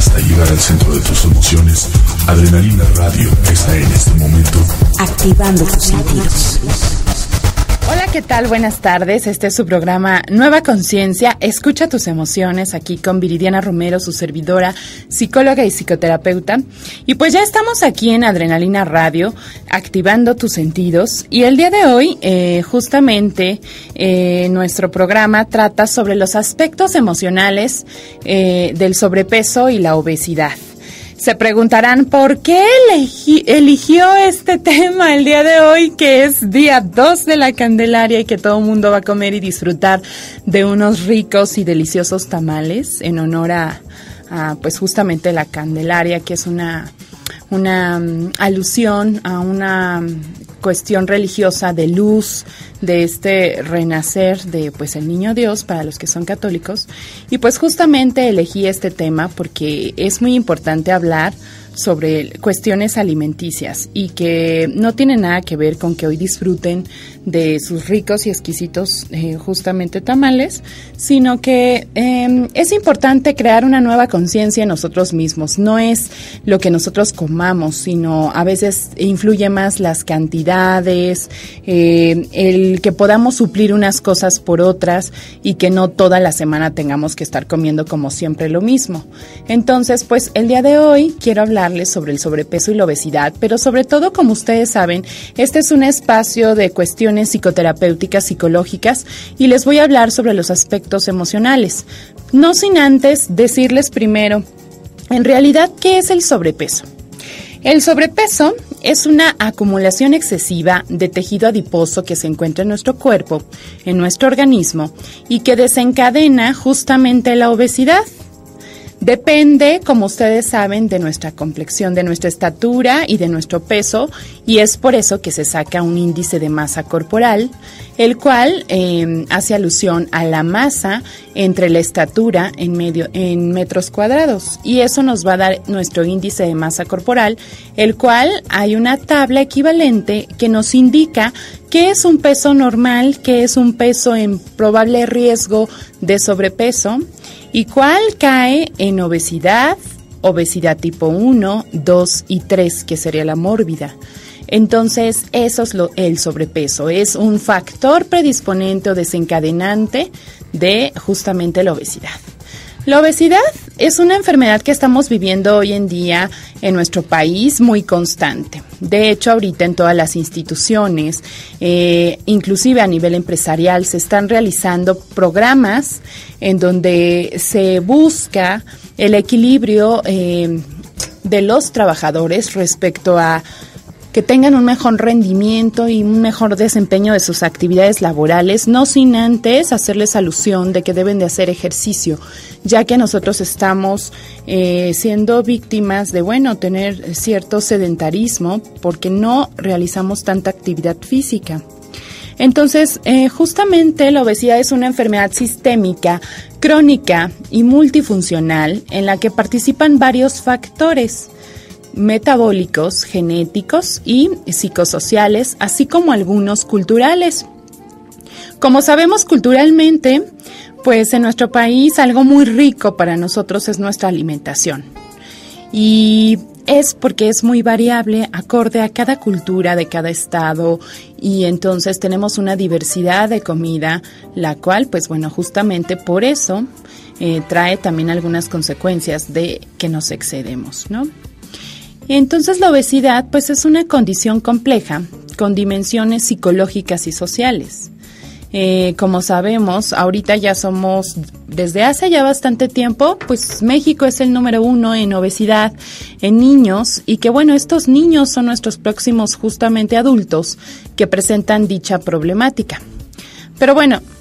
hasta llegar al centro de tus emociones, Adrenalina Radio está en este momento activando tus sentidos. Hola, ¿qué tal? Buenas tardes. Este es su programa Nueva Conciencia. Escucha tus emociones, aquí con Viridiana Romero, su servidora, psicóloga y psicoterapeuta. Y pues ya estamos aquí en Adrenalina Radio, activando tus sentidos. Y el día de hoy, justamente, nuestro programa trata sobre los aspectos emocionales del sobrepeso y la obesidad. Se preguntarán por qué eligió este tema el día de hoy, que es día 2 de la Candelaria y que todo el mundo va a comer y disfrutar de unos ricos y deliciosos tamales en honor a pues justamente la Candelaria, que es una alusión a una cuestión religiosa de luz, de este renacer de pues el niño Dios para los que son católicos. Y pues justamente elegí este tema porque es muy importante hablar sobre cuestiones alimenticias y que no tiene nada que ver con que hoy disfruten de sus ricos y exquisitos justamente tamales, sino que es importante crear una nueva conciencia en nosotros mismos. No es lo que nosotros comamos, sino a veces influye más las cantidades, el que podamos suplir unas cosas por otras y que no toda la semana tengamos que estar comiendo como siempre lo mismo. Entonces, pues el día de hoy quiero hablarles sobre el sobrepeso y la obesidad, pero sobre todo, como ustedes saben, este es un espacio de cuestiones psicoterapéuticas, psicológicas, y les voy a hablar sobre los aspectos emocionales. No sin antes decirles primero, en realidad, ¿qué es el sobrepeso? El sobrepeso es una acumulación excesiva de tejido adiposo que se encuentra en nuestro cuerpo, en nuestro organismo, y que desencadena justamente la obesidad. Depende, como ustedes saben, de nuestra complexión, de nuestra estatura y de nuestro peso, y es por eso que se saca un índice de masa corporal, el cual hace alusión a la masa entre la estatura en metros cuadrados, y eso nos va a dar nuestro índice de masa corporal, el cual hay una tabla equivalente que nos indica qué es un peso normal, qué es un peso en probable riesgo de sobrepeso, y cuál cae en obesidad, obesidad tipo 1, 2 y 3, que sería la mórbida. Entonces, eso es el sobrepeso, es un factor predisponente o desencadenante de justamente la obesidad. La obesidad es una enfermedad que estamos viviendo hoy en día en nuestro país muy constante. De hecho, ahorita en todas las instituciones, inclusive a nivel empresarial, se están realizando programas en donde se busca el equilibrio de los trabajadores respecto a que tengan un mejor rendimiento y un mejor desempeño de sus actividades laborales, no sin antes hacerles alusión de que deben de hacer ejercicio, ya que nosotros estamos siendo víctimas de, tener cierto sedentarismo porque no realizamos tanta actividad física. Entonces, justamente la obesidad es una enfermedad sistémica, crónica y multifuncional en la que participan varios factores metabólicos, genéticos y psicosociales, así como algunos culturales. Como sabemos, culturalmente, pues en nuestro país algo muy rico para nosotros es nuestra alimentación. Y es porque es muy variable acorde a cada cultura de cada estado, y entonces tenemos una diversidad de comida, la cual, pues justamente por eso trae también algunas consecuencias de que nos excedemos, ¿no? Entonces la obesidad pues es una condición compleja con dimensiones psicológicas y sociales. Como sabemos, ahorita ya somos, desde hace ya bastante tiempo, pues México es el número 1 en obesidad en niños, y que estos niños son nuestros próximos justamente adultos que presentan dicha problemática. Pero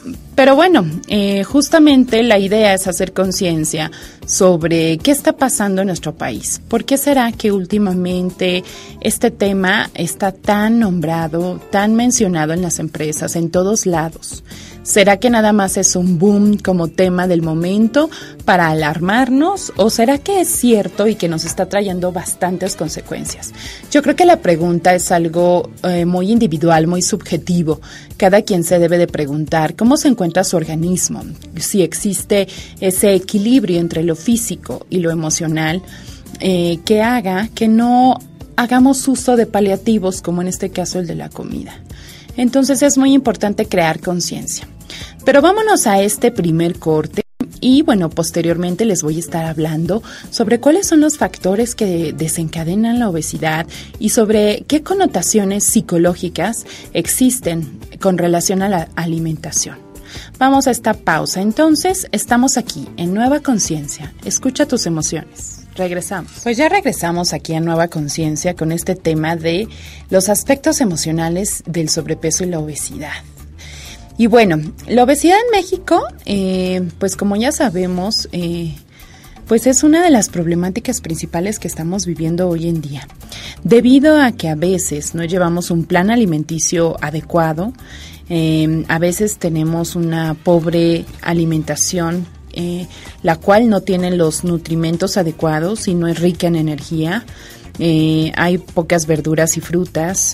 justamente la idea es hacer conciencia sobre qué está pasando en nuestro país. ¿Por qué será que últimamente este tema está tan nombrado, tan mencionado en las empresas, en todos lados? ¿Será que nada más es un boom como tema del momento para alarmarnos? ¿O será que es cierto y que nos está trayendo bastantes consecuencias? Yo creo que la pregunta es algo muy individual, muy subjetivo. Cada quien se debe de preguntar cómo se encuentra su organismo, si existe ese equilibrio entre lo físico y lo emocional, que haga que no hagamos uso de paliativos, como en este caso el de la comida. Entonces es muy importante crear conciencia. Pero vámonos a este primer corte y bueno, posteriormente les voy a estar hablando sobre cuáles son los factores que desencadenan la obesidad y sobre qué connotaciones psicológicas existen con relación a la alimentación. Vamos a esta pausa. Entonces, estamos aquí en Nueva Conciencia. Escucha tus emociones. Regresamos. Pues ya regresamos aquí a Nueva Conciencia con este tema de los aspectos emocionales del sobrepeso y la obesidad. Y bueno, la obesidad en México, pues como ya sabemos, pues es una de las problemáticas principales que estamos viviendo hoy en día. Debido a que a veces no llevamos un plan alimenticio adecuado, a veces tenemos una pobre alimentación, la cual no tiene los nutrimentos adecuados y no es rica en energía. Hay pocas verduras y frutas.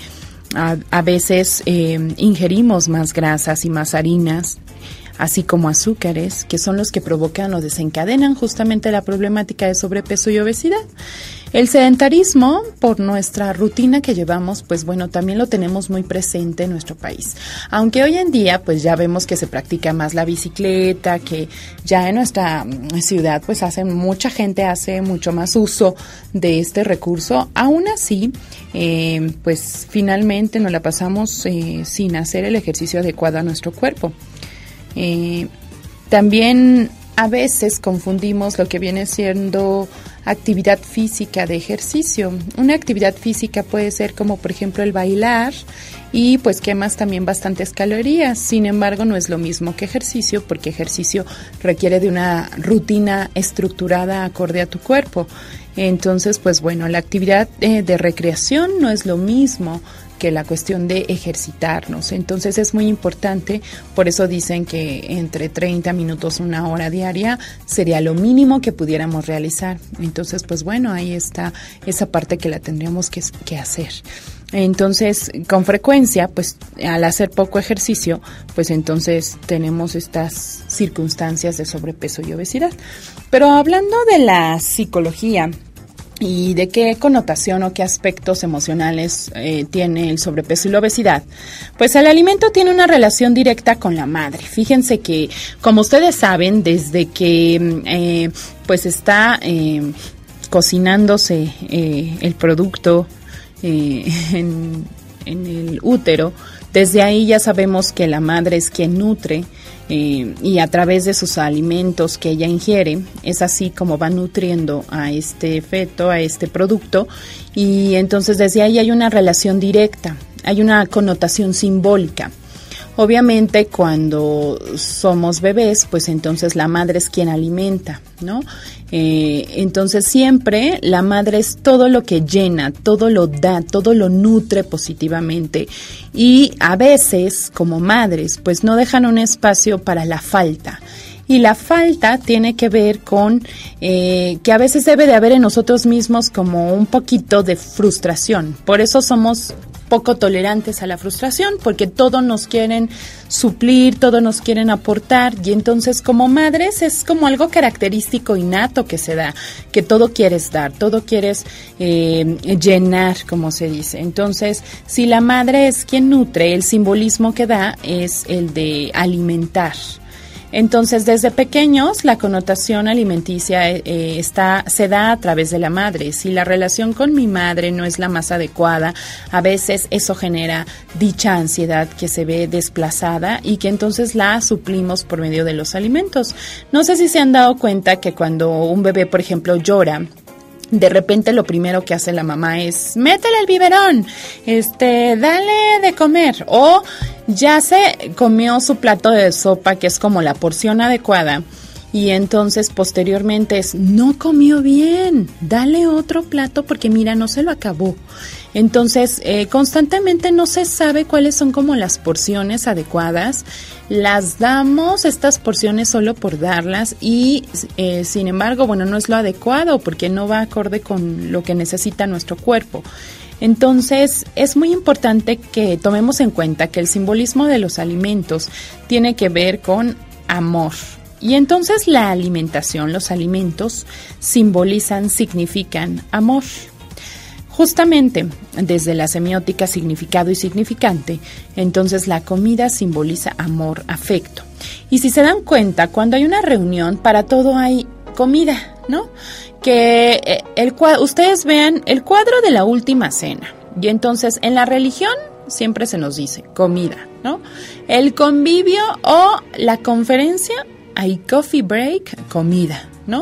A veces ingerimos más grasas y más harinas, así como azúcares, que son los que provocan o desencadenan justamente la problemática de sobrepeso y obesidad. El sedentarismo, por nuestra rutina que llevamos, pues bueno, también lo tenemos muy presente en nuestro país. Aunque hoy en día, pues ya vemos que se practica más la bicicleta, que ya en nuestra ciudad, pues mucha gente hace mucho más uso de este recurso. Aún así, pues finalmente nos la pasamos sin hacer el ejercicio adecuado a nuestro cuerpo. También a veces confundimos lo que viene siendo actividad física de ejercicio. Una actividad física puede ser como por ejemplo el bailar y pues quemas también bastantes calorías. Sin embargo, no es lo mismo que ejercicio, porque ejercicio requiere de una rutina estructurada acorde a tu cuerpo. Entonces, pues bueno, la actividad de recreación no es lo mismo que la cuestión de ejercitarnos. Entonces es muy importante, por eso dicen que entre 30 minutos, una hora diaria sería lo mínimo que pudiéramos realizar. Entonces, pues bueno, ahí está esa parte que la tendríamos que hacer. Entonces, con frecuencia, pues al hacer poco ejercicio, pues entonces tenemos estas circunstancias de sobrepeso y obesidad. Pero hablando de la psicología y de qué connotación o qué aspectos emocionales tiene el sobrepeso y la obesidad, pues el alimento tiene una relación directa con la madre. Fíjense que, como ustedes saben, desde que pues está cocinándose el producto en el útero, desde ahí ya sabemos que la madre es quien nutre, y a través de sus alimentos que ella ingiere, es así como va nutriendo a este feto, a este producto, y entonces desde ahí hay una relación directa, hay una connotación simbólica. Obviamente cuando somos bebés, pues entonces la madre es quien alimenta, ¿no? Entonces siempre la madre es todo lo que llena, todo lo da, todo lo nutre positivamente, y a veces como madres pues no dejan un espacio para la falta. Y la falta tiene que ver con que a veces debe de haber en nosotros mismos como un poquito de frustración. Por eso somos poco tolerantes a la frustración, porque todo nos quieren suplir, todo nos quieren aportar, y entonces como madres es como algo característico innato que se da, que todo quieres dar, todo quieres llenar, como se dice. Entonces, si la madre es quien nutre, el simbolismo que da es el de alimentar. Entonces, desde pequeños, la connotación alimenticia se da a través de la madre. Si la relación con mi madre no es la más adecuada, a veces eso genera dicha ansiedad que se ve desplazada y que entonces la suplimos por medio de los alimentos. No sé si se han dado cuenta que cuando un bebé, por ejemplo, llora, de repente lo primero que hace la mamá es métele el biberón, dale de comer, o ya se comió su plato de sopa, que es como la porción adecuada, y entonces posteriormente no comió bien, dale otro plato porque mira, no se lo acabó. Entonces, constantemente no se sabe cuáles son como las porciones adecuadas. Las damos estas porciones solo por darlas y, sin embargo, bueno, no es lo adecuado porque no va acorde con lo que necesita nuestro cuerpo. Entonces, es muy importante que tomemos en cuenta que el simbolismo de los alimentos tiene que ver con amor. Y entonces la alimentación, los alimentos, significan amor. Justamente, desde la semiótica significado y significante, entonces la comida simboliza amor, afecto. Y si se dan cuenta, cuando hay una reunión, para todo hay comida, ¿no? Que ustedes vean el cuadro de la última cena. Y entonces, en la religión siempre se nos dice comida, ¿no? El convivio o la conferencia, hay coffee break, comida, ¿no?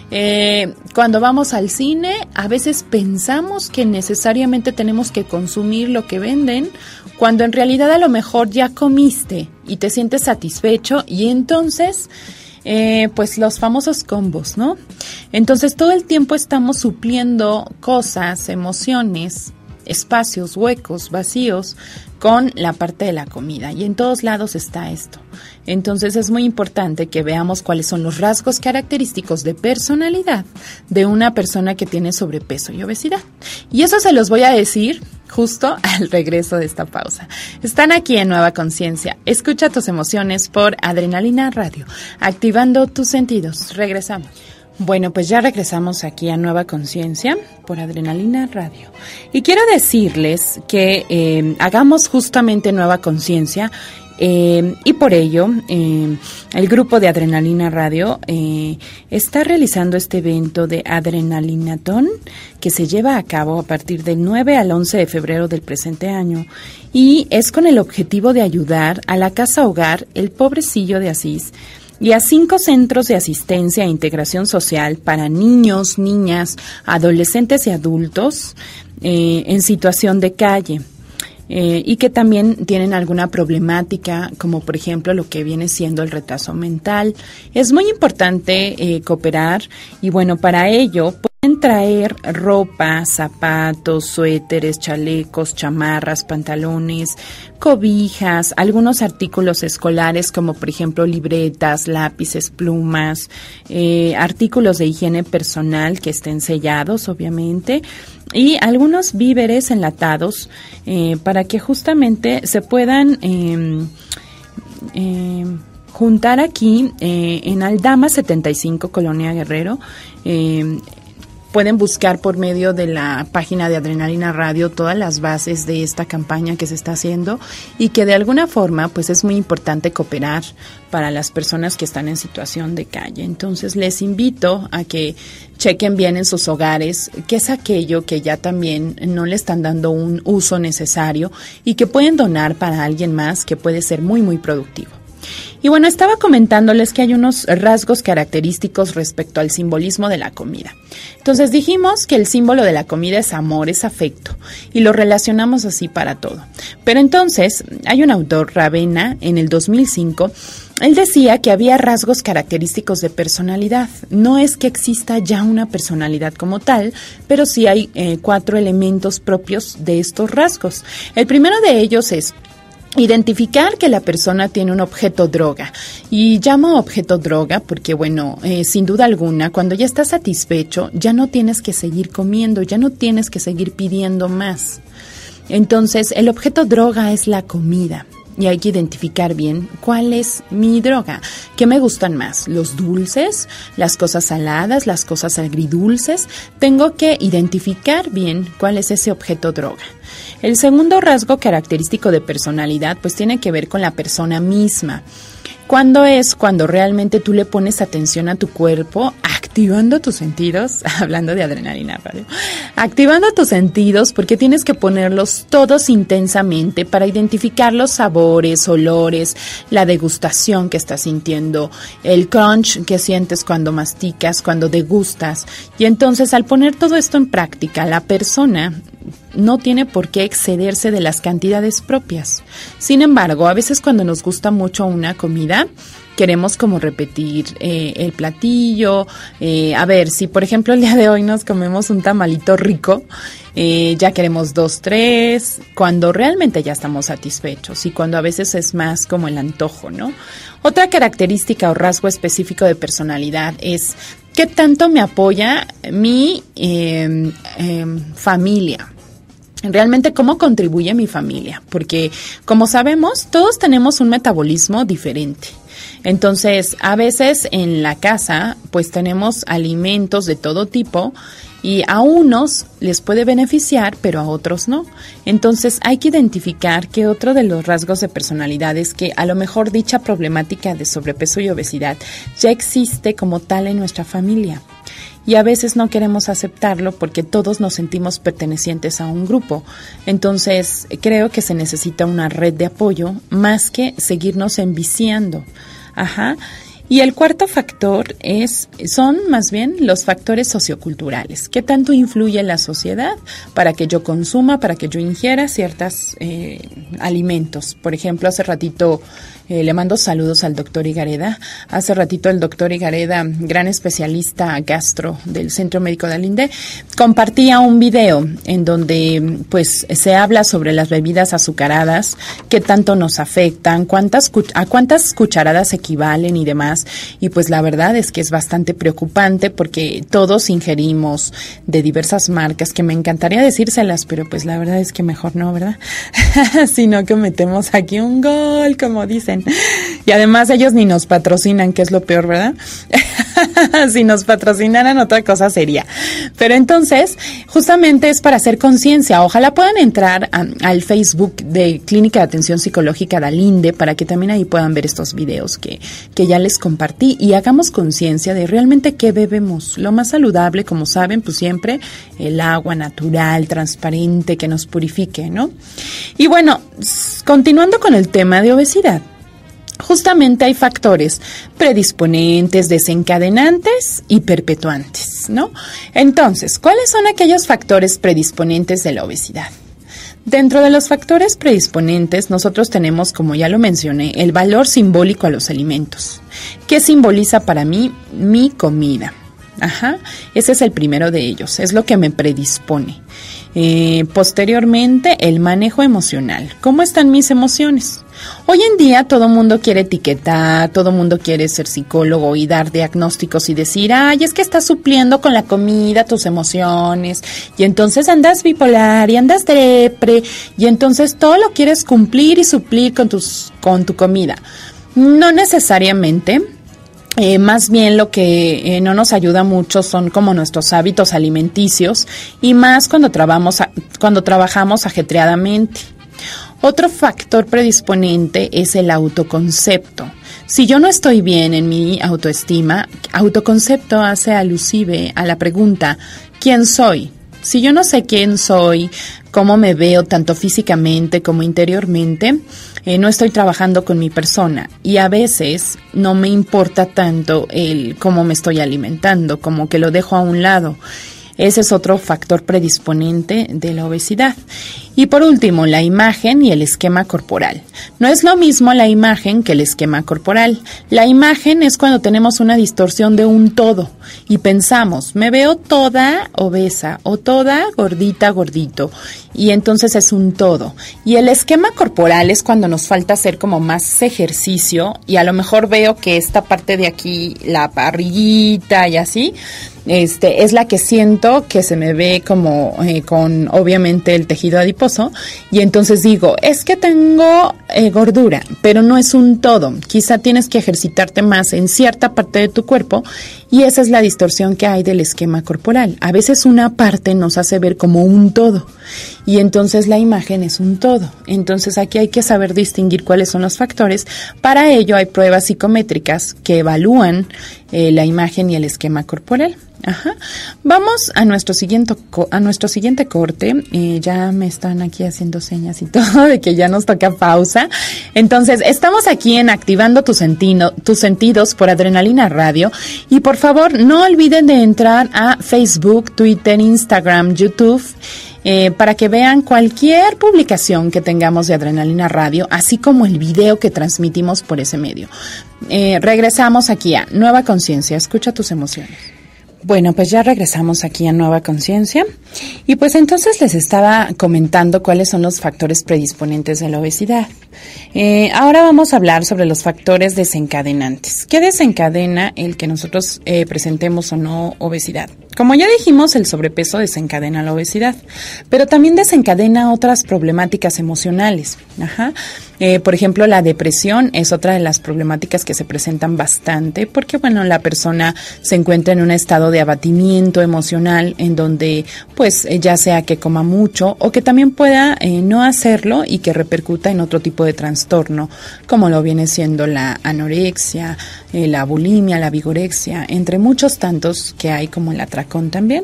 Cuando vamos al cine, a veces pensamos que necesariamente tenemos que consumir lo que venden, cuando en realidad a lo mejor ya comiste y te sientes satisfecho y entonces, pues los famosos combos, ¿no? Entonces todo el tiempo estamos supliendo cosas, emociones, espacios, huecos, vacíos con la parte de la comida y en todos lados está esto. Entonces es muy importante que veamos cuáles son los rasgos característicos de personalidad de una persona que tiene sobrepeso y obesidad. Y eso se los voy a decir justo al regreso de esta pausa. Están aquí en Nueva Conciencia. Escucha tus emociones por Adrenalina Radio, activando tus sentidos. Regresamos. Bueno, pues ya regresamos aquí a Nueva Conciencia por Adrenalina Radio. Y quiero decirles que hagamos justamente Nueva Conciencia y por ello el grupo de Adrenalina Radio está realizando este evento de Adrenalinatón que se lleva a cabo a partir del 9 al 11 de febrero del presente año y es con el objetivo de ayudar a la Casa Hogar El Pobrecillo de Asís y a 5 centros de asistencia e integración social para niños, niñas, adolescentes y adultos en situación de calle. Y que también tienen alguna problemática, como por ejemplo lo que viene siendo el retraso mental. Es muy importante cooperar y bueno, para ello pueden traer ropa, zapatos, suéteres, chalecos, chamarras, pantalones, cobijas, algunos artículos escolares como por ejemplo libretas, lápices, plumas, artículos de higiene personal que estén sellados obviamente y algunos víveres enlatados para que justamente se puedan juntar aquí en Aldama 75, Colonia Guerrero. Pueden buscar por medio de la página de Adrenalina Radio todas las bases de esta campaña que se está haciendo y que de alguna forma pues es muy importante cooperar para las personas que están en situación de calle. Entonces les invito a que chequen bien en sus hogares qué es aquello que ya también no le están dando un uso necesario y que pueden donar para alguien más que puede ser muy muy productivo. Y bueno, estaba comentándoles que hay unos rasgos característicos respecto al simbolismo de la comida. Entonces dijimos que el símbolo de la comida es amor, es afecto, y lo relacionamos así para todo. Pero entonces, hay un autor, Ravenna, en el 2005, él decía que había rasgos característicos de personalidad. No es que exista ya una personalidad como tal, pero sí hay 4 elementos propios de estos rasgos. El primero de ellos es identificar que la persona tiene un objeto droga. Y llamo objeto droga porque, bueno, sin duda alguna, cuando ya estás satisfecho, ya no tienes que seguir comiendo, ya no tienes que seguir pidiendo más. Entonces, el objeto droga es la comida. Y hay que identificar bien cuál es mi droga, qué me gustan más, los dulces, las cosas saladas, las cosas agridulces. Tengo que identificar bien cuál es ese objeto droga. El segundo rasgo característico de personalidad pues tiene que ver con la persona misma. ¿Cuándo es cuando realmente tú le pones atención a tu cuerpo, activando tus sentidos? Hablando de Adrenalina Radio. Activando tus sentidos porque tienes que ponerlos todos intensamente para identificar los sabores, olores, la degustación que estás sintiendo, el crunch que sientes cuando masticas, cuando degustas. Y entonces al poner todo esto en práctica, la persona no tiene por qué excederse de las cantidades propias. Sin embargo, a veces cuando nos gusta mucho una comida, queremos como repetir el platillo. A ver, si por ejemplo el día de hoy nos comemos un tamalito rico, ya queremos 2, 3, cuando realmente ya estamos satisfechos y cuando a veces es más como el antojo, ¿no? Otra característica o rasgo específico de personalidad es qué tanto me apoya mi familia. Realmente cómo contribuye mi familia, porque como sabemos, todos tenemos un metabolismo diferente. Entonces, a veces en la casa, pues tenemos alimentos de todo tipo y a unos les puede beneficiar, pero a otros no. Entonces, hay que identificar que otro de los rasgos de personalidad es que a lo mejor dicha problemática de sobrepeso y obesidad ya existe como tal en nuestra familia. Y a veces no queremos aceptarlo porque todos nos sentimos pertenecientes a un grupo. Entonces, creo que se necesita una red de apoyo más que seguirnos enviciando. Ajá. Y el cuarto factor son más bien los factores socioculturales. ¿Qué tanto influye la sociedad para que yo consuma, para que yo ingiera ciertos alimentos? Por ejemplo, hace ratito le mando saludos al doctor Higareda. Hace ratito el doctor Higareda, gran especialista gastro del Centro Médico de Alinde, compartía un video en donde pues se habla sobre las bebidas azucaradas, qué tanto nos afectan, a cuántas cucharadas equivalen y demás. Y pues la verdad es que es bastante preocupante porque todos ingerimos de diversas marcas que me encantaría decírselas, pero pues la verdad es que mejor no, ¿verdad? Si no cometemos aquí un gol, como dicen. Y además ellos ni nos patrocinan, que es lo peor, ¿verdad? Si nos patrocinaran otra cosa sería. Pero entonces, justamente es para hacer conciencia. Ojalá puedan entrar al Facebook de Clínica de Atención Psicológica de Alinde para que también ahí puedan ver estos videos que ya les compartí y hagamos conciencia de realmente qué bebemos. Lo más saludable, como saben, pues siempre el agua natural, transparente, que nos purifique, ¿no? Y bueno, continuando con el tema de obesidad. Justamente hay factores predisponentes, desencadenantes y perpetuantes, ¿no? Entonces, ¿cuáles son aquellos factores predisponentes de la obesidad? Dentro de los factores predisponentes, nosotros tenemos, como ya lo mencioné, el valor simbólico a los alimentos. ¿Qué simboliza para mí mi comida? Ajá, ese es el primero de ellos, es lo que me predispone. Posteriormente, el manejo emocional. ¿Cómo están mis emociones? Hoy en día todo mundo quiere etiquetar, todo mundo quiere ser psicólogo y dar diagnósticos y decir, ay, es que estás supliendo con la comida tus emociones y entonces andas bipolar y andas depre y entonces todo lo quieres cumplir y suplir con tu comida. No necesariamente. Más bien lo que no nos ayuda mucho son como nuestros hábitos alimenticios y más cuando trabajamos ajetreadamente. Otro factor predisponente es el autoconcepto. Si yo no estoy bien en mi autoestima, autoconcepto hace alusive a la pregunta, ¿quién soy? Si yo no sé quién soy, cómo me veo tanto físicamente como interiormente, no estoy trabajando con mi persona y a veces no me importa tanto el cómo me estoy alimentando, como que lo dejo a un lado. Ese es otro factor predisponente de la obesidad. Y por último, la imagen y el esquema corporal. No es lo mismo la imagen que el esquema corporal. La imagen es cuando tenemos una distorsión de un todo y pensamos, me veo toda obesa o toda gordita, gordito. Y entonces es un todo. Y el esquema corporal es cuando nos falta hacer como más ejercicio y a lo mejor veo que esta parte de aquí, la barriguita y así, es la que siento que se me ve como con obviamente el tejido adiposo y entonces digo, es que tengo gordura, pero no es un todo. Quizá tienes que ejercitarte más en cierta parte de tu cuerpo y esa es la distorsión que hay del esquema corporal. A veces una parte nos hace ver como un todo y entonces la imagen es un todo. Entonces aquí hay que saber distinguir cuáles son los factores. Para ello hay pruebas psicométricas que evalúan la imagen y el esquema corporal. Ajá. Vamos a nuestro siguiente corte. Ya me están aquí haciendo señas y todo de que ya nos toca pausa. Entonces, estamos aquí en Activando tus Sentidos por Adrenalina Radio. Y por favor, no olviden de entrar a Facebook, Twitter, Instagram, YouTube. para que vean cualquier publicación que tengamos de Adrenalina Radio, así como el video que transmitimos por ese medio. Regresamos aquí a Nueva Conciencia. Escucha tus emociones. Bueno, pues ya regresamos aquí a Nueva Conciencia y pues entonces les estaba comentando cuáles son los factores predisponentes de la obesidad. Ahora vamos a hablar sobre los factores desencadenantes. ¿Qué desencadena el que nosotros presentemos o no obesidad? Como ya dijimos, el sobrepeso desencadena la obesidad, pero también desencadena otras problemáticas emocionales. Por ejemplo, la depresión es otra de las problemáticas que se presentan bastante porque, bueno, la persona se encuentra en un estado de abatimiento emocional en donde, pues, ya sea que coma mucho o que también pueda no hacerlo y que repercuta en otro tipo de trastorno, como lo viene siendo la anorexia, la bulimia, la vigorexia, entre muchos tantos que hay como el atracón también.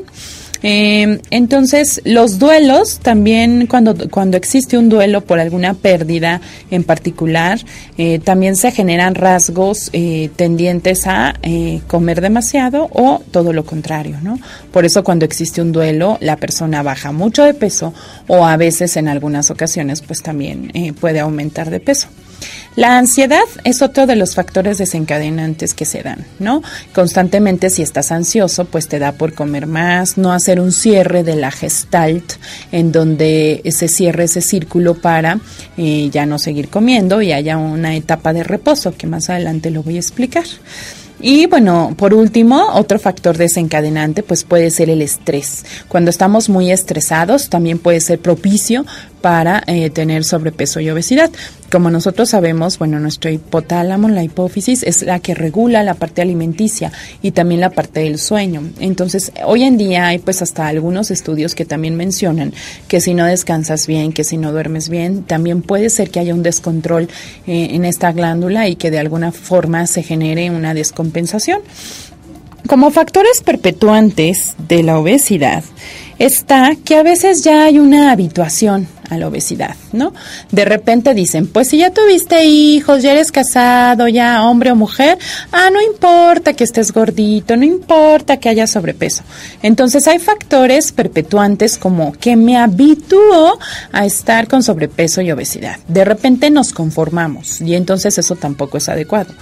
Entonces, los duelos también, cuando existe un duelo por alguna pérdida en particular, también se generan rasgos tendientes a comer demasiado o todo lo contrario, ¿no? Por eso cuando existe un duelo, la persona baja mucho de peso o a veces en algunas ocasiones pues también puede aumentar de peso. La ansiedad es otro de los factores desencadenantes que se dan, ¿no? Constantemente, si estás ansioso, pues te da por comer más, no hacer un cierre de la gestalt, en donde se cierre ese círculo para ya no seguir comiendo y haya una etapa de reposo, que más adelante lo voy a explicar. Y bueno, por último, otro factor desencadenante pues puede ser el estrés. Cuando estamos muy estresados también puede ser propicio para tener sobrepeso y obesidad. Como nosotros sabemos, bueno, nuestro hipotálamo, la hipófisis, es la que regula la parte alimenticia y también la parte del sueño. Entonces, hoy en día hay pues hasta algunos estudios que también mencionan que si no descansas bien, que si no duermes bien, también puede ser que haya un descontrol en esta glándula y que de alguna forma se genere una descompensación. Como factores perpetuantes de la obesidad está que a veces ya hay una habituación a la obesidad, ¿no? De repente dicen, pues si ya tuviste hijos, ya eres casado, ya hombre o mujer, no importa que estés gordito, no importa que haya sobrepeso. Entonces hay factores perpetuantes como que me habitúo a estar con sobrepeso y obesidad. De repente nos conformamos y entonces eso tampoco es adecuado.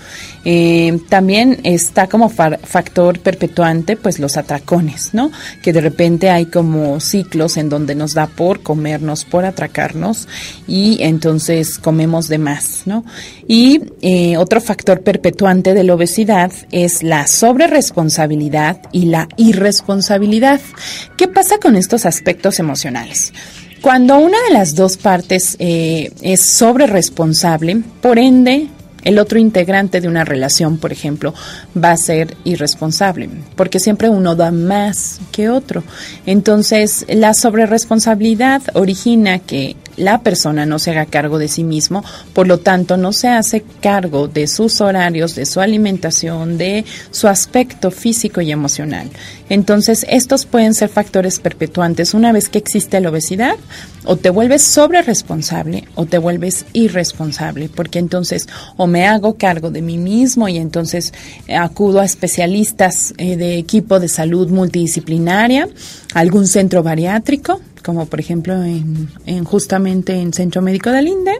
También está como factor perpetuante pues los atracones, ¿no? Que de repente hay como ciclos en donde nos da por comernos, por atracarnos y entonces comemos de más, ¿no? Y otro factor perpetuante de la obesidad es la sobreresponsabilidad y la irresponsabilidad. ¿Qué pasa con estos aspectos emocionales? Cuando una de las dos partes es sobreresponsable, por ende, el otro integrante de una relación, por ejemplo, va a ser irresponsable, porque siempre uno da más que otro. Entonces, la sobreresponsabilidad origina que la persona no se haga cargo de sí mismo, por lo tanto no se hace cargo de sus horarios, de su alimentación, de su aspecto físico y emocional. Entonces, estos pueden ser factores perpetuantes. Una vez que existe la obesidad, o te vuelves sobreresponsable o te vuelves irresponsable, porque entonces o me hago cargo de mí mismo y entonces acudo a especialistas de equipo de salud multidisciplinaria, algún centro bariátrico, como por ejemplo justamente en Centro Médico del INDE,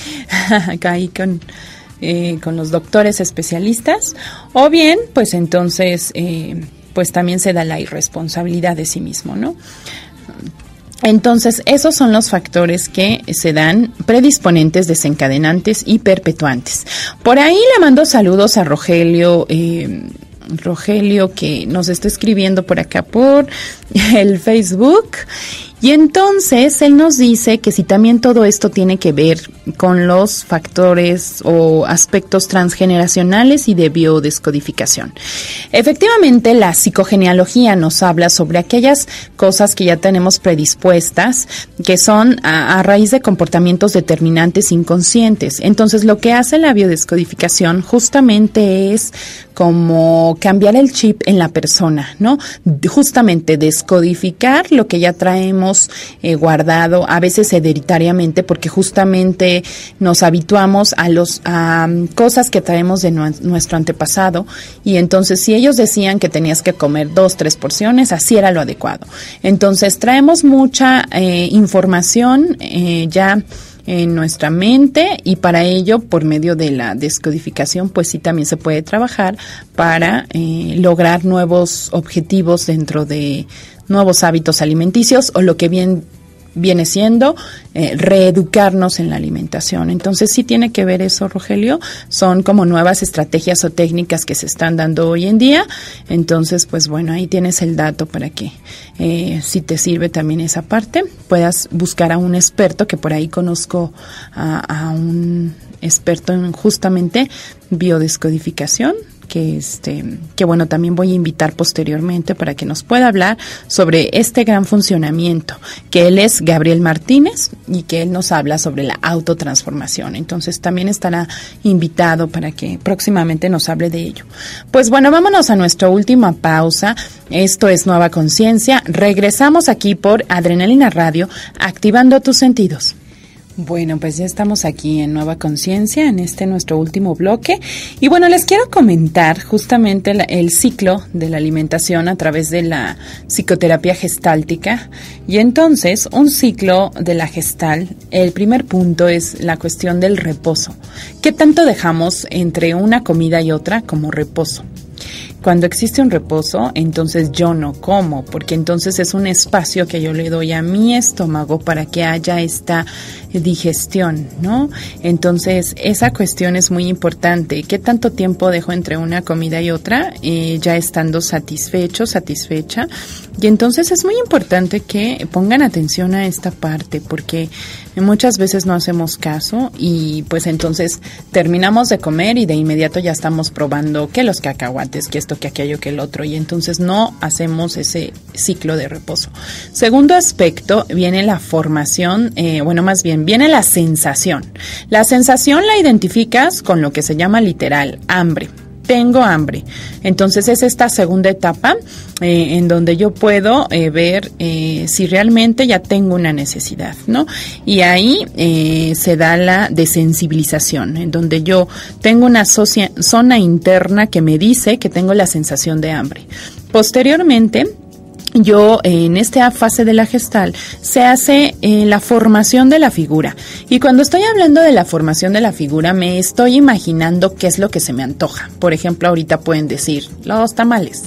acá ahí con los doctores especialistas, o bien pues entonces pues también se da la irresponsabilidad de sí mismo, ¿no? Entonces, esos son los factores que se dan predisponentes, desencadenantes y perpetuantes. Por ahí le mando saludos a Rogelio, que nos está escribiendo por acá por el Facebook. Y entonces él nos dice que si también todo esto tiene que ver con los factores o aspectos transgeneracionales y de biodescodificación. Efectivamente, la psicogenealogía nos habla sobre aquellas cosas que ya tenemos predispuestas, que son a raíz de comportamientos determinantes inconscientes. Entonces, lo que hace la biodescodificación justamente es como cambiar el chip en la persona, ¿no? Justamente descodificar lo que ya traemos hemos guardado, a veces hereditariamente, porque justamente nos habituamos a cosas que traemos de nuestro antepasado, y entonces si ellos decían que tenías que comer 2-3 porciones, así era lo adecuado. Entonces traemos mucha información ya en nuestra mente, y para ello, por medio de la descodificación, pues sí también se puede trabajar para lograr nuevos objetivos dentro de nuevos hábitos alimenticios, o lo que viene siendo reeducarnos en la alimentación. Entonces sí tiene que ver eso, Rogelio. Son como nuevas estrategias o técnicas que se están dando hoy en día. Entonces, pues bueno, ahí tienes el dato para que si te sirve también esa parte, puedas buscar a un experto, que por ahí conozco a un experto en justamente biodescodificación, que bueno, también voy a invitar posteriormente para que nos pueda hablar sobre este gran funcionamiento, que él es Gabriel Martínez, y que él nos habla sobre la autotransformación. Entonces también estará invitado para que próximamente nos hable de ello. Pues bueno, vámonos a nuestra última pausa. Esto es Nueva Conciencia. Regresamos aquí por Adrenalina Radio, activando tus sentidos. Bueno, pues ya estamos aquí en Nueva Conciencia, en nuestro último bloque. Y bueno, les quiero comentar justamente el ciclo de la alimentación a través de la psicoterapia gestáltica. Y entonces, un ciclo de la gestal, el primer punto es la cuestión del reposo. ¿Qué tanto dejamos entre una comida y otra como reposo? Cuando existe un reposo, entonces yo no como, porque entonces es un espacio que yo le doy a mi estómago para que haya esta digestión, ¿no? Entonces, esa cuestión es muy importante. ¿Qué tanto tiempo dejo entre una comida y otra? Ya estando satisfecho, satisfecha. Y entonces es muy importante que pongan atención a esta parte, porque muchas veces no hacemos caso, y pues entonces terminamos de comer y de inmediato ya estamos probando que los cacahuates, que esto, que aquello, que el otro, y entonces no hacemos ese ciclo de reposo. Segundo aspecto, viene la formación, más bien viene la sensación. La sensación la identificas con lo que se llama literal hambre. Tengo hambre. Entonces es esta segunda etapa en donde yo puedo ver si realmente ya tengo una necesidad, ¿no? Y ahí se da la desensibilización, en donde yo tengo una zona interna que me dice que tengo la sensación de hambre. Posteriormente, yo en esta fase de la gestal se hace la formación de la figura, y cuando estoy hablando de la formación de la figura me estoy imaginando qué es lo que se me antoja. Por ejemplo, ahorita pueden decir los tamales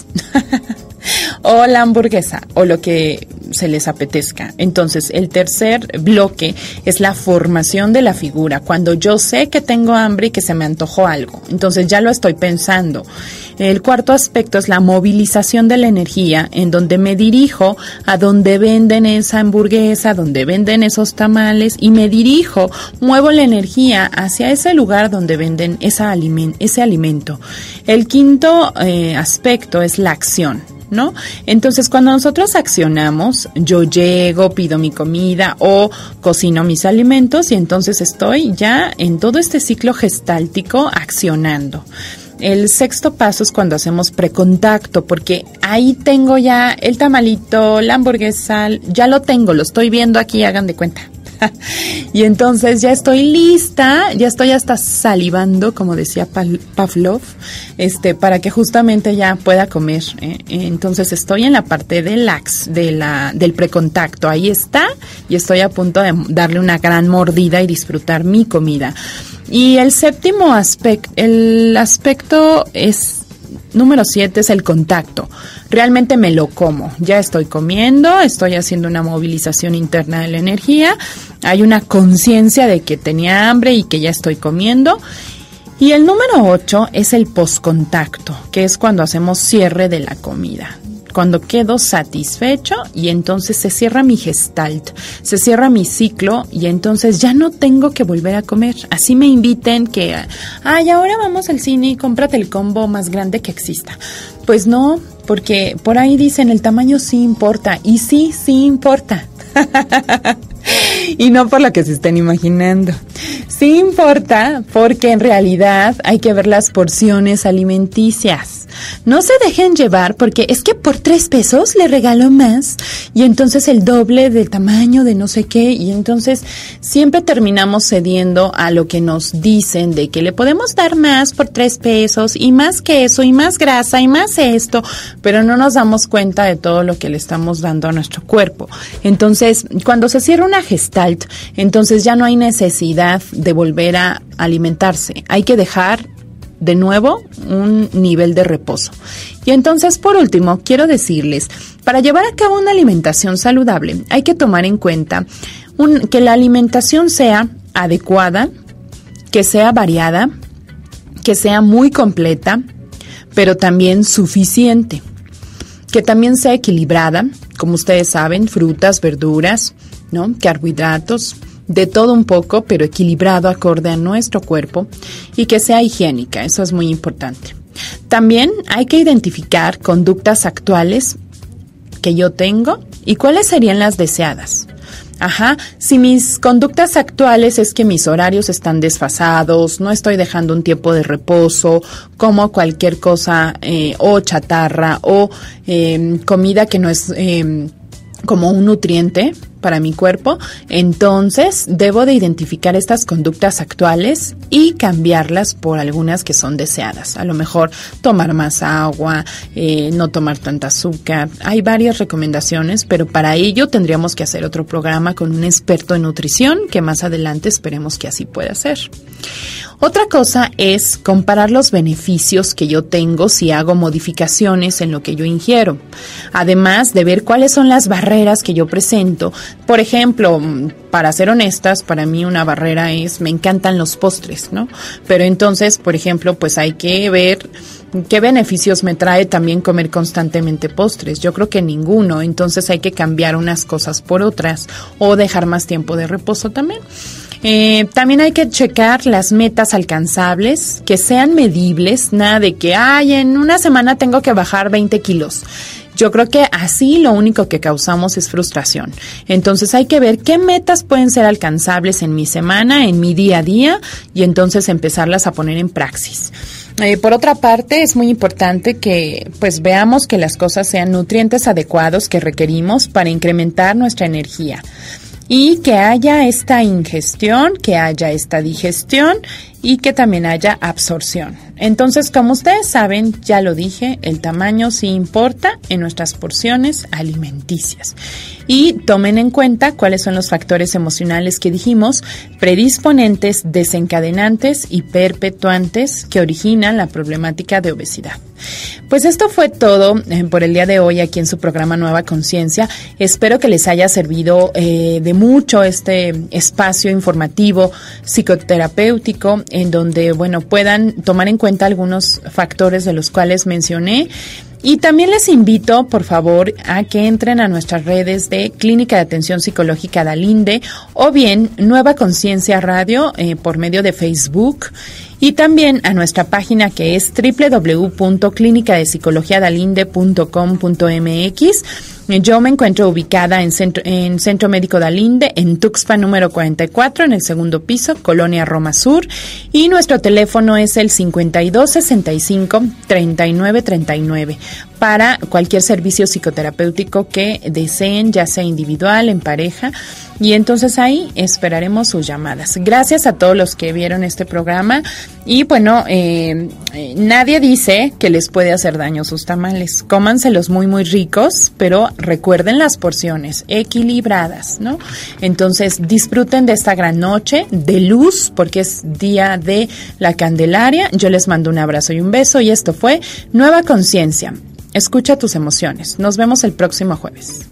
o la hamburguesa o lo que se les apetezca. Entonces, el tercer bloque es la formación de la figura, cuando yo sé que tengo hambre y que se me antojó algo. Entonces, ya lo estoy pensando. El cuarto aspecto es la movilización de la energía, en donde me dirijo a donde venden esa hamburguesa, donde venden esos tamales, y me dirijo, muevo la energía hacia ese lugar donde venden ese alimento. El quinto aspecto es la acción, ¿no? Entonces, cuando nosotros accionamos, yo llego, pido mi comida o cocino mis alimentos, y entonces estoy ya en todo este ciclo gestáltico accionando. El sexto paso es cuando hacemos precontacto, porque ahí tengo ya el tamalito, la hamburguesa, ya lo tengo, lo estoy viendo aquí, hagan de cuenta. Y entonces ya estoy lista, ya estoy hasta salivando, como decía Pavlov, para que justamente ya pueda comer. Entonces estoy en la parte del precontacto, ahí está, y estoy a punto de darle una gran mordida y disfrutar mi comida. Y el séptimo aspecto, el aspecto es número 7, es el contacto. Realmente me lo como. Ya estoy comiendo, estoy haciendo una movilización interna de la energía. Hay una conciencia de que tenía hambre y que ya estoy comiendo. Y el número 8 es el postcontacto, que es cuando hacemos cierre de la comida. Cuando quedo satisfecho, y entonces se cierra mi gestalt, se cierra mi ciclo, y entonces ya no tengo que volver a comer. Así me inviten que, ahora vamos al cine y cómprate el combo más grande que exista. Pues no, porque por ahí dicen el tamaño sí importa, y sí importa. Y no por lo que se estén imaginando. Sí importa, porque en realidad hay que ver las porciones alimenticias. No se dejen llevar porque es que por 3 pesos le regalo más, y entonces el doble del tamaño de no sé qué, y entonces siempre terminamos cediendo a lo que nos dicen de que le podemos dar más por 3 pesos y más queso y más grasa y más esto, pero no nos damos cuenta de todo lo que le estamos dando a nuestro cuerpo. Entonces, cuando se cierra una gestalt, entonces ya no hay necesidad de volver a alimentarse. Hay que dejar de nuevo un nivel de reposo. Y entonces, por último, quiero decirles, para llevar a cabo una alimentación saludable, hay que tomar en cuenta que la alimentación sea adecuada, que sea variada, que sea muy completa, pero también suficiente, que también sea equilibrada, como ustedes saben, frutas, verduras, ¿no? Carbohidratos, de todo un poco, pero equilibrado acorde a nuestro cuerpo, y que sea higiénica, eso es muy importante. También hay que identificar conductas actuales que yo tengo y cuáles serían las deseadas. Si mis conductas actuales es que mis horarios están desfasados, no estoy dejando un tiempo de reposo, como cualquier cosa o chatarra o comida que no es como un nutriente para mi cuerpo, entonces debo de identificar estas conductas actuales y cambiarlas por algunas que son deseadas. A lo mejor tomar más agua, no tomar tanta azúcar. Hay varias recomendaciones, pero para ello tendríamos que hacer otro programa con un experto en nutrición, que más adelante esperemos que así pueda ser. Otra cosa es comparar los beneficios que yo tengo si hago modificaciones en lo que yo ingiero. Además de ver cuáles son las barreras que yo presento. Por ejemplo, para ser honestas, para mí una barrera me encantan los postres, ¿no? Pero entonces, por ejemplo, pues hay que ver qué beneficios me trae también comer constantemente postres. Yo creo que ninguno, entonces hay que cambiar unas cosas por otras o dejar más tiempo de reposo también. También hay que checar las metas alcanzables, que sean medibles, nada de que, en una semana tengo que bajar 20 kilos. Yo creo que así lo único que causamos es frustración. Entonces hay que ver qué metas pueden ser alcanzables en mi semana, en mi día a día, y entonces empezarlas a poner en praxis. Por otra parte, es muy importante que pues veamos que las cosas sean nutrientes adecuados que requerimos para incrementar nuestra energía. Y que haya esta ingestión, que haya esta digestión y que también haya absorción. Entonces, como ustedes saben, ya lo dije, el tamaño sí importa en nuestras porciones alimenticias. Y tomen en cuenta cuáles son los factores emocionales que dijimos, predisponentes, desencadenantes y perpetuantes que originan la problemática de obesidad. Pues esto fue todo por el día de hoy aquí en su programa Nueva Conciencia. Espero que les haya servido de mucho este espacio informativo psicoterapéutico en donde, puedan tomar en cuenta algunos factores de los cuales mencioné. Y también les invito, por favor, a que entren a nuestras redes de Clínica de Atención Psicológica Dalinde o bien Nueva Conciencia Radio por medio de Facebook, y también a nuestra página que es www.clinicadepsicologiadalinde.com.mx. Yo me encuentro ubicada en Centro Médico Dalinde, en Tuxpan número 44, en el segundo piso, Colonia Roma Sur, y nuestro teléfono es el 5265-3939 para cualquier servicio psicoterapéutico que deseen, ya sea individual, en pareja, y entonces ahí esperaremos sus llamadas. Gracias a todos los que vieron este programa, y nadie dice que les puede hacer daño sus tamales. Cómanselos muy, muy ricos, pero recuerden las porciones equilibradas, ¿no? Entonces disfruten de esta gran noche de luz, porque es día de la Candelaria. Yo les mando un abrazo y un beso, y esto fue Nueva Conciencia. Escucha tus emociones. Nos vemos el próximo jueves.